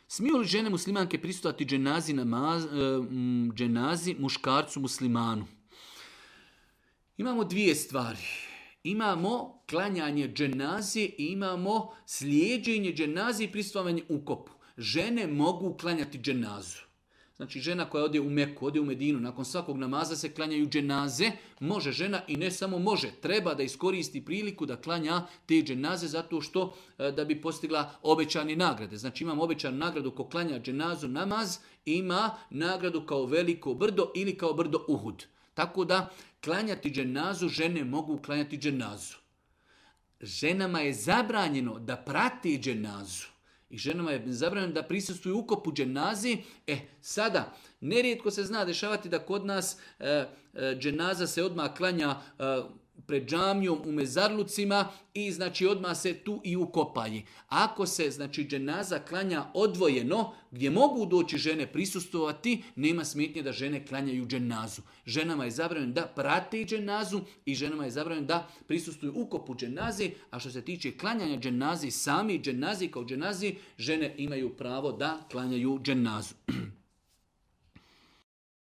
Smiju li žene muslimanke prisustvovati dženazi muškarcu muslimanu? Imamo dvije stvari. Imamo klanjanje dženazi i imamo slijeđenje dženazi i prisustvovanje ukopu. Žene mogu klanjati dženazu. Znači žena koja ode u Meku, ode u Medinu, nakon svakog namaza se klanjaju dženaze, može žena i ne samo može, treba da iskoristi priliku da klanja te dženaze zato što da bi postigla obećane nagrade. Znači imam obećanu nagradu ko klanja dženazu namaz, ima nagradu kao veliko brdo ili kao brdo Uhud. Tako da klanjati dženazu, žene mogu klanjati dženazu. Ženama je zabranjeno da prati dženazu. I ženama je zabranjeno da prisustvuju ukopu dženazi. Sada, nerijetko se zna dešavati da kod nas dženaza se odmah klanja pred džamijom u mezarlucima i znači odmah se tu i ukopaji. Ako se znači dženaza klanja odvojeno, gdje mogu doći žene prisustvovati, nema smetnje da žene klanjaju dženazu. Ženama je zabranjeno da prate dženazu i ženama je zabranjeno da prisustvuju ukopu dženazi, a što se tiče klanjanja dženazi, sami dženazi kao dženazi, žene imaju pravo da klanjaju dženazu.